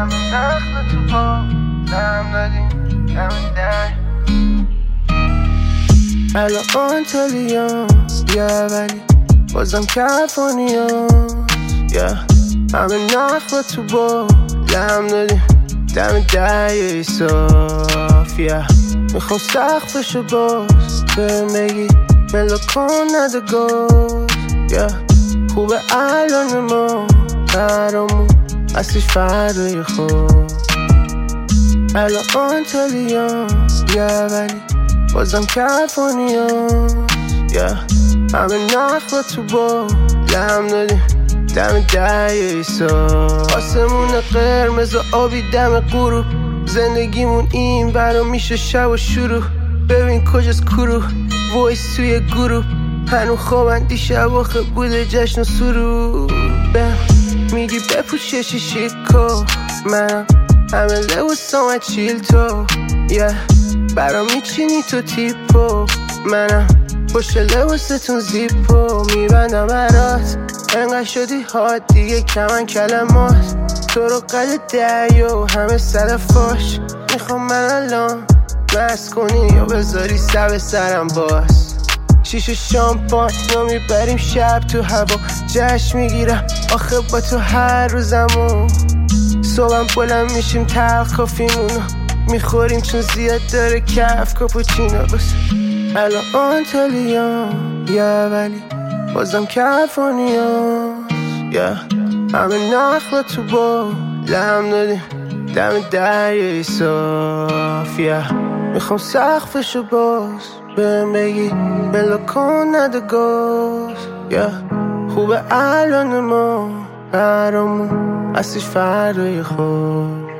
همه نخل تو پا لم دادیم دم در الان تلیان یه ولی بازم کفانیان همه نخل تو با لم دادیم دم دریای صاف میخوام سقفشو باز بهم بگی بلا کن نده گاز خوبه الان ما برامون اصلیش فردای خواب الان تلیان ولی بازم کفانیان همه نخل تو با لم دادیم دم دریای صاف آسمون قرمز و آبی دم غروب زندگیمون این برا میشه شب و شروع ببین کجاست کرو وایس توی گروه هنو خوابن دیشب آخه بوده جشن و سرود میگی بپوش یه شیشیکو منم همه لباسام چیل تو برا میچینی تو تیپو منم پشت لباستون زیپو میبندم برات انقدر شدی هات دیگه کمن کلمات تو رو قد دریا و همه سر فاش میخوام من الان مست کنی یا بذاری سب سرم باز شیشه شامپان یا میبریم شب تو هوا جشن میگیرم آخه با تو هر روزمو صبحم بلند میشیم تلخ کافیمونو میخوریم چون زیاد داره کف کاپوچینو بس الان تلیان ولی بازم کفانیان همه نخل تو با لم دادیم دم دریای صاف میخوام سقفشو باز بهم بگی بلا کن نده گاز خوبه الان ما برامون اصلیش فردای خواب